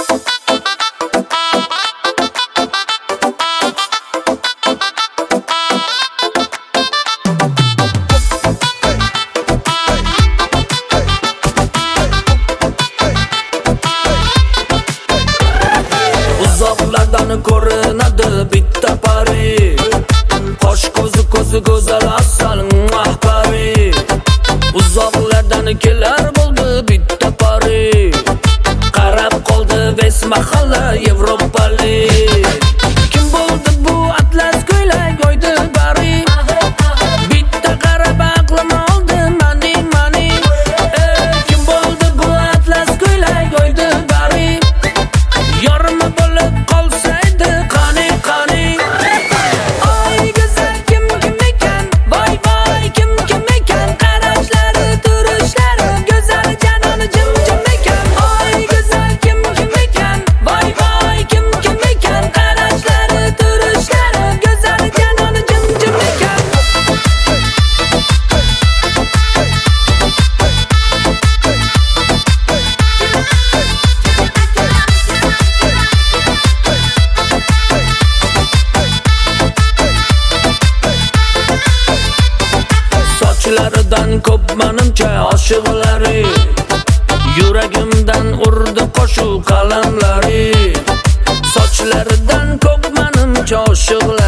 Uzoqlardan ko'rinadi bitta pari, qosh ko'zi go'zal asal mahpari. Uzoqlardan kelar bo'ldi bitta pari, qarab qoldi ves mahalla Yevropalik. Kim bo'ldi bu atlas ko'ylak oydi bari? Bitta qarab aqlim oldi mani. Kim bo'ldi bu atlas ko'ylak oydi bari? Yorma bo'lib qolsaydi qani. Oy go'zal kim ekan? Voy kim ekan? Qarashlari, turishlari go'zal janoni jim ekan. Oy go'zal kim ekan? Voy kim ekan? Qarashlari, turishlari go'zal janoni jim ekan. Sochlaridan ko'p menimcha oshiqlari, yuragimdan urdi qo'shuv qalamlari. Sochlaridan ko'p menimcha oshiqlari,